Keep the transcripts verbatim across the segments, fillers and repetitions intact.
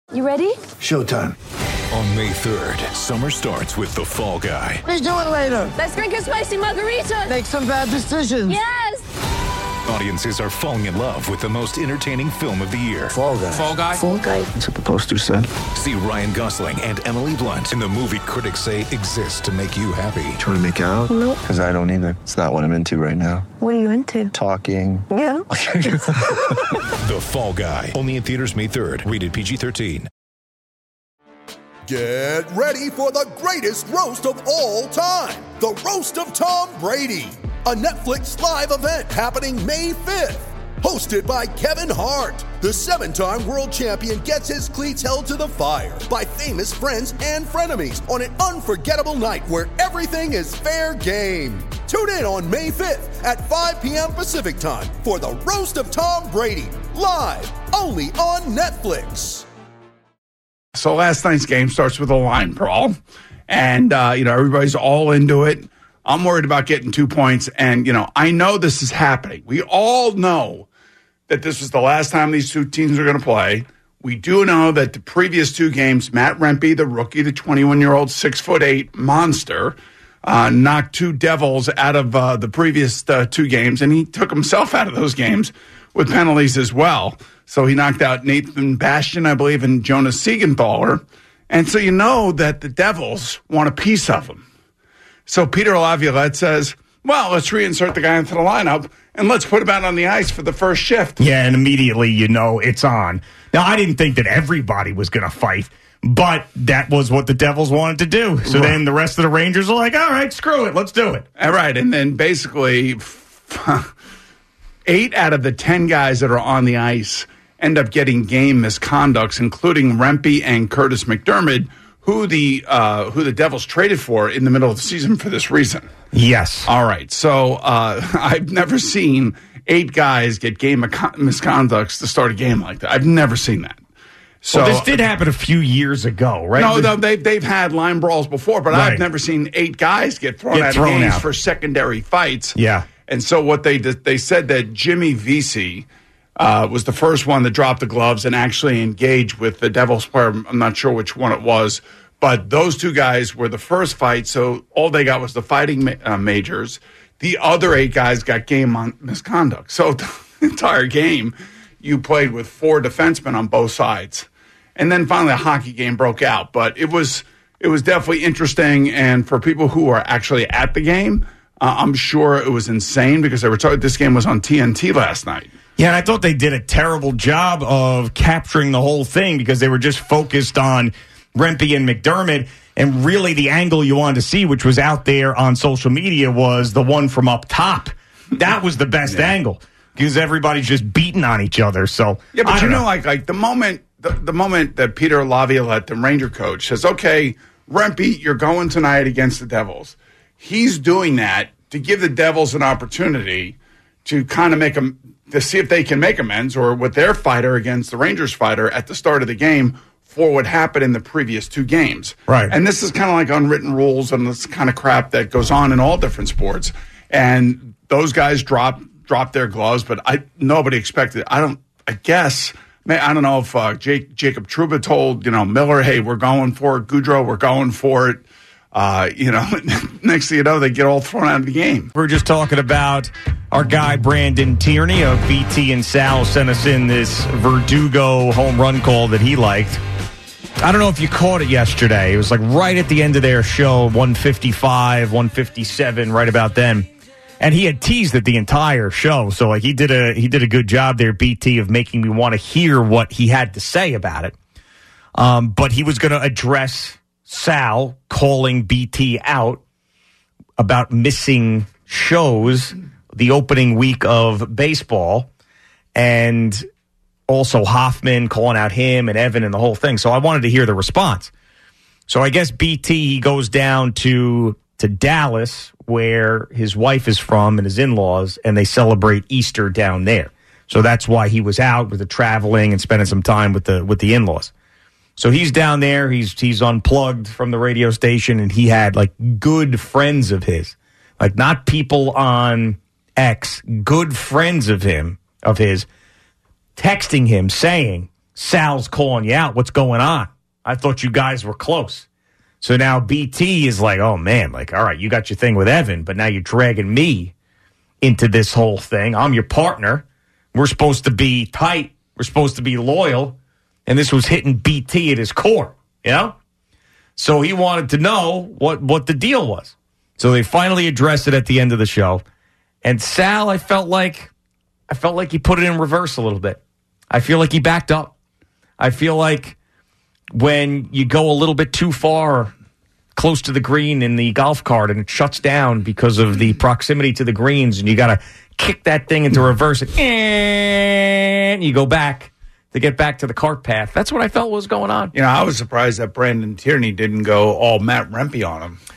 You ready? Showtime. On May third, summer starts with The Fall Guy. Let's do it later. Let's drink a spicy margarita. Make some bad decisions. Yes! Audiences are falling in love with the most entertaining film of the year. Fall Guy. Fall Guy? Fall Guy. That's what the poster said. See Ryan Gosling and Emily Blunt in the movie critics say exists to make you happy. Trying to make it out? Nope. Because I don't either. It's not what I'm into right now. What are you into? Talking. Yeah. The Fall Guy. Only in theaters May third. Rated P G thirteen. Get ready for the greatest roast of all time. The Roast of Tom Brady. A Netflix live event happening May fifth. Hosted by Kevin Hart. The seven-time world champion gets his cleats held to the fire by famous friends and frenemies on an unforgettable night where everything is fair game. Tune in on May fifth at five p.m. Pacific time for the Roast of Tom Brady. Live only on Netflix. So last night's game starts with a line brawl, and, uh, you know, everybody's all into it. I'm worried about getting two points, and, you know, I know this is happening. We all know that this was the last time these two teams are going to play. We do know that the previous two games, Matt Rempe, the rookie, the twenty-one-year-old, six foot eight monster, uh, knocked two Devils out of uh, the previous uh, two games, and he took himself out of those games with penalties as well. So he knocked out Nathan Bastian, I believe, and Jonas Siegenthaler. And so you know that the Devils want a piece of him. So Peter Laviolette says, well, let's reinsert the guy into the lineup and let's put him out on the ice for the first shift. Yeah, and immediately you know it's on. Now, I didn't think that everybody was going to fight, but that was what the Devils wanted to do. So right. Then the rest of the Rangers are like, all right, screw it, let's do it. All right, and then basically eight out of the ten guys that are on the ice end up getting game misconducts, including Rempe and Curtis McDermott, who the uh, who the Devils traded for in the middle of the season for this reason. Yes. All right. So uh, I've never seen eight guys get game misconducts to start a game like that. I've never seen that. So well, this did happen a few years ago, right? No, no, they've they've had line brawls before, but right. I've never seen eight guys get thrown get out thrown of games out. for secondary fights. Yeah. And so what they did, they said that Jimmy Vesey uh, was the first one to drop the gloves and actually engage with the Devils player. I'm not sure which one it was, but those two guys were the first fight. So all they got was the fighting ma- uh, majors. The other eight guys got game on misconduct. So the entire game, you played with four defensemen on both sides. And then finally a hockey game broke out. But it was it was definitely interesting. And for people who are actually at the game, uh, I'm sure it was insane because they were told this game was on T N T last night. Yeah, and I thought they did a terrible job of capturing the whole thing because they were just focused on Rempe and McDermott. And really the angle you wanted to see, which was out there on social media, was the one from up top. That was the best yeah. angle because everybody's just beating on each other. So yeah, but I you know, know, like like the moment the, the moment that Peter Laviolette, the Ranger coach, says, okay, Rempe, you're going tonight against the Devils. He's doing that to give the Devils an opportunity to kind of make them, to see if they can make amends or with their fighter against the Rangers fighter at the start of the game for what happened in the previous two games. Right. And this is kind of like unwritten rules and this kind of crap that goes on in all different sports. And those guys drop drop their gloves, but I nobody expected it. I don't, I guess, I don't know if uh, Jake, Jacob Trouba told, you know, Miller, hey, we're going for it. Goudreau, we're going for it. Uh, you know, next thing you know, they get all thrown out of the game. We're just talking about our guy Brandon Tierney of B T and Sal sent us in this Verdugo home run call that he liked. I don't know if you caught it yesterday. It was like right at the end of their show, one fifty-five, one fifty-seven, right about then. And he had teased it the entire show. So like he did a he did a good job there, B T, of making me want to hear what he had to say about it. Um, but he was going to address Sal calling B T out about missing shows the opening week of baseball, and also Hoffman calling out him and Evan and the whole thing. So I wanted to hear the response. So I guess B T, he goes down to to Dallas, where his wife is from and his in-laws, and they celebrate Easter down there. So that's why he was out with the traveling and spending some time with the with the in-laws. So he's down there, he's he's unplugged from the radio station, and he had like good friends of his. Like not people on X, good friends of him, of his, texting him saying, Sal's calling you out. What's going on? I thought you guys were close. So now B T is like, oh, man, like, all right, you got your thing with Evan, but now you're dragging me into this whole thing. I'm your partner. We're supposed to be tight. We're supposed to be loyal. And this was hitting B T at his core, you know? So he wanted to know what, what the deal was. So they finally addressed it at the end of the show. And Sal, I felt like I felt like he put it in reverse a little bit. I feel like he backed up. I feel like when you go a little bit too far close to the green in the golf cart and it shuts down because of the proximity to the greens and you got to kick that thing into reverse and you go back to get back to the cart path. That's what I felt was going on. You know, I was surprised that Brandon Tierney didn't go all Matt Rempe on him.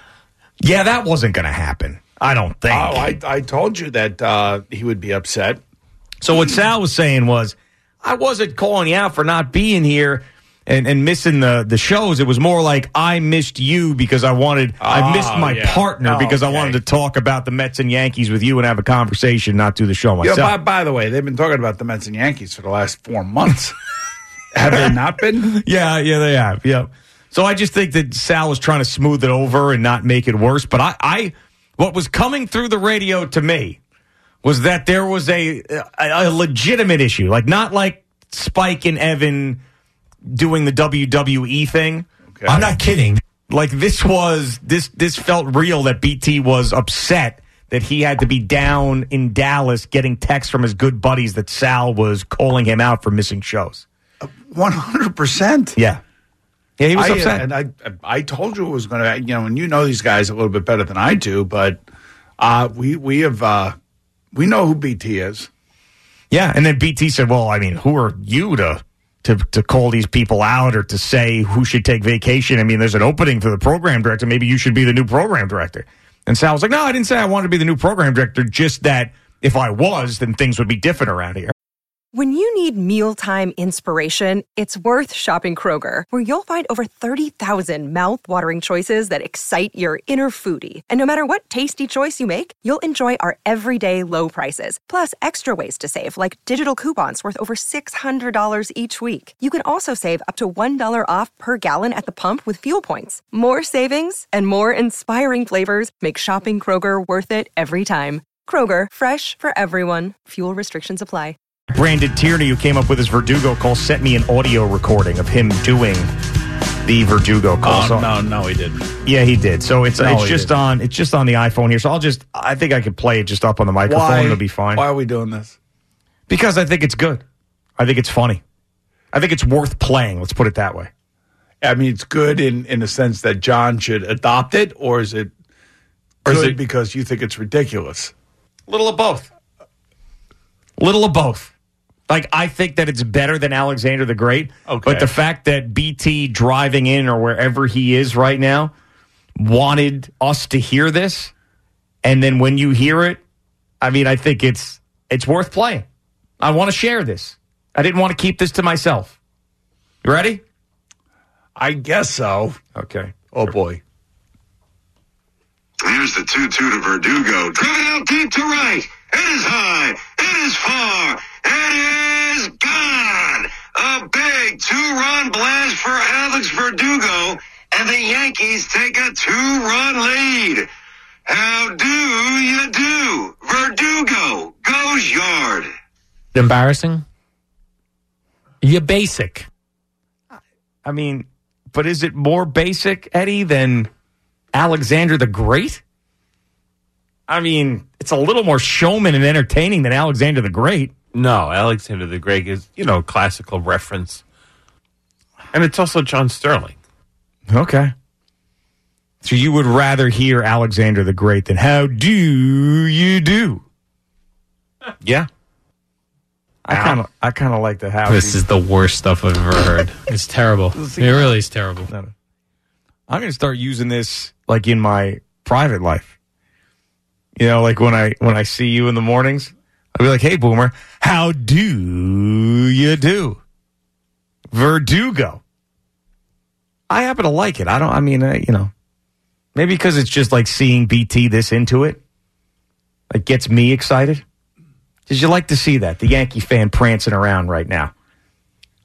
Yeah, that wasn't going to happen. I don't think. Oh, I, I told you that uh, he would be upset. So what Sal was saying was, I wasn't calling you out for not being here and, and missing the, the shows. It was more like I missed you because I wanted, oh, I missed my yeah. partner oh, because okay. I wanted to talk about the Mets and Yankees with you and have a conversation, not do the show myself. Yeah, by, by the way, they've been talking about the Mets and Yankees for the last four months. Have they not been? Yeah, yeah, they have. Yeah. So I just think that Sal was trying to smooth it over and not make it worse. But I, I what was coming through the radio to me was that there was a, a, a legitimate issue, like not like Spike and Evan doing the W W E thing. Okay. I'm not kidding. Like this was this this felt real that B T was upset that he had to be down in Dallas getting texts from his good buddies that Sal was calling him out for missing shows. one hundred percent. Yeah. Yeah, he was I, upset. And I, I told you it was going to, you know, and you know these guys a little bit better than I do, but uh, we we have, uh, we know who B T is. Yeah, and then B T said, well, I mean, who are you to, to, to call these people out or to say who should take vacation? I mean, there's an opening for the program director. Maybe you should be the new program director. And Sal was like, no, I didn't say I wanted to be the new program director, just that if I was, then things would be different around here. When you need mealtime inspiration, it's worth shopping Kroger, where you'll find over thirty thousand mouth-watering choices that excite your inner foodie. And no matter what tasty choice you make, you'll enjoy our everyday low prices, plus extra ways to save, like digital coupons worth over six hundred dollars each week. You can also save up to one dollar off per gallon at the pump with fuel points. More savings and more inspiring flavors make shopping Kroger worth it every time. Kroger, fresh for everyone. Fuel restrictions apply. Brandon Tierney, who came up with his Verdugo call, sent me an audio recording of him doing the Verdugo call. Oh, so, no, no, he didn't. Yeah, he did. So it's No, it's he just didn't. on it's just on the iPhone here. So I'll just I think I could play it just up on the microphone. Why? It'll be fine. Why are we doing this? Because I think it's good. I think it's funny. I think it's worth playing. Let's put it that way. I mean, it's good in, in the sense that John should adopt it, or is it Or good is it- because you think it's ridiculous? Little of both. Little of both. Like, I think that it's better than Alexander the Great. Okay. But the fact that B T driving in or wherever he is right now wanted us to hear this, and then when you hear it, I mean, I think it's it's worth playing. I want to share this. I didn't want to keep this to myself. You ready? I guess so. Okay. Oh, boy. Here's the two two to Verdugo. Driven out deep to right. It is high. It is far. It is gone. A big two-run blast for Alex Verdugo, and the Yankees take a two-run lead. How do you do? Verdugo goes yard. Embarrassing? You're basic. I mean, but is it more basic, Eddie, than Alexander the Great? I mean, it's a little more showman and entertaining than Alexander the Great. No, Alexander the Great is, you know, classical reference. And it's also John Sterling. Okay. So you would rather hear Alexander the Great than how do you do? Yeah. I kind of I kind of like the how. This is the worst stuff I've ever heard. It's terrible. It really is terrible. No, no. I'm going to start using this like in my private life. You know, like when I when I see you in the mornings, I'll be like, "Hey, Boomer, how do you do?" Verdugo. I happen to like it. I don't. I mean, uh, you know, maybe because it's just like seeing B T this into it, like gets me excited. Because you like to see that the Yankee fan prancing around right now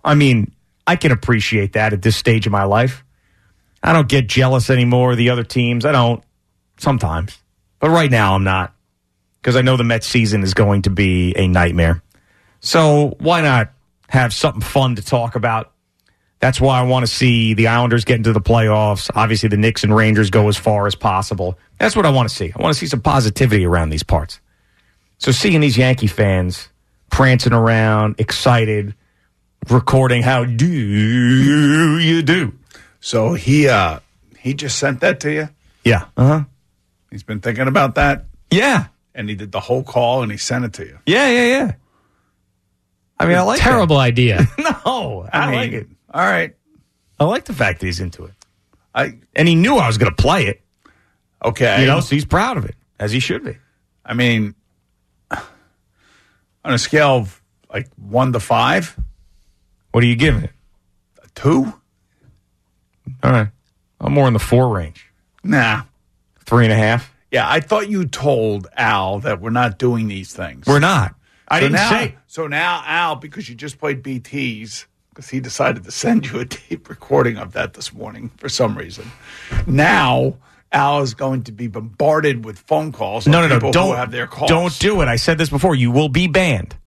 I mean, I can appreciate that at this stage of my life. I don't get jealous anymore of the other teams. I don't. Sometimes. But right now, I'm not. Because I know the Mets season is going to be a nightmare. So why not have something fun to talk about? That's why I want to see the Islanders get into the playoffs. Obviously, the Knicks and Rangers go as far as possible. That's what I want to see. I want to see some positivity around these parts. So seeing these Yankee fans prancing around, excited, recording how do you do. So he uh, he just sent that to you? Yeah. Uh-huh. He's been thinking about that? Yeah. And he did the whole call and he sent it to you? Yeah, yeah, yeah. I mean, I like Terrible that. idea. No, I, I mean, like it. All right. I like the fact that he's into it. I And he knew I was going to play it. Okay. You know, so he's proud of it, as he should be. I mean, on a scale of like one to five, what are you giving it? A two? All right. I'm more in the four range. Nah. Three and a half? Yeah, I thought you told Al that we're not doing these things. We're not. I so didn't now, say. So now, Al, because you just played B T's, because he decided to send you a tape recording of that this morning for some reason. Now, Al is going to be bombarded with phone calls. No, of no, no. people Don't who have their calls. Don't do it. I said this before. You will be banned.